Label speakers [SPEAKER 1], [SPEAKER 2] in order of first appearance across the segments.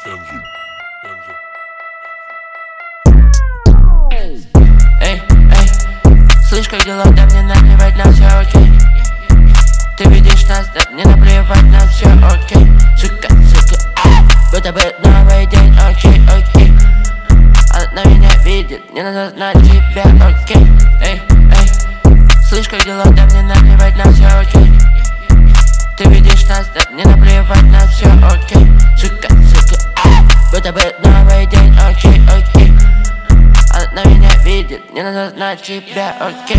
[SPEAKER 1] Эй, слышь, как дела, да мне наплевать на все, окей. Ты видишь нас, да мне наплевать на все, окей. Сука, будто бы новый день, окей. Она меня видит, мне надо знать тебя, окей. Эй, слышь, как дела, да мне наплевать на все, окей. Ты видишь нас, да мне наплевать на все, окей. Сука, будто бы новый день, окей. Она меня видит, мне надо знать тебя, окей.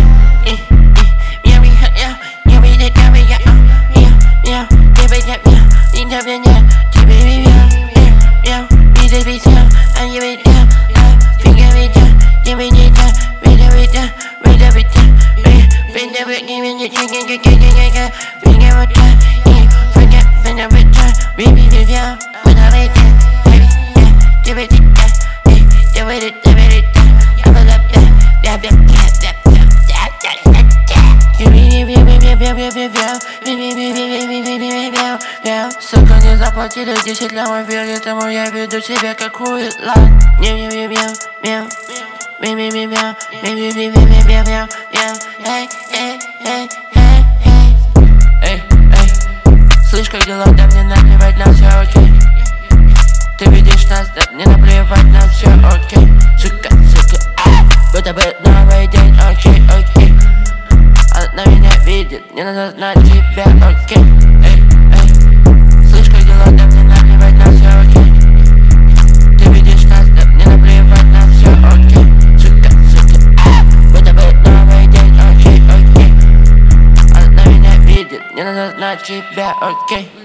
[SPEAKER 1] Сука, не заплатили 10 лямов, поэтому я веду себя как хуйло. Эй, слышь, как дела, да мне наплевать на все, окей. Ты видишь нас, да мне наплевать на все, окей. Сука, будто бы новый день, окей. Она меня видит, мне надо знать тебя, окей. Слышь, как дела, да мне наплевать на все, окей. Ты видишь нас, да мне наплевать на все, окей. Сука, будто бы новый день, окей. Она меня видит, мне надо знать тебя, окей.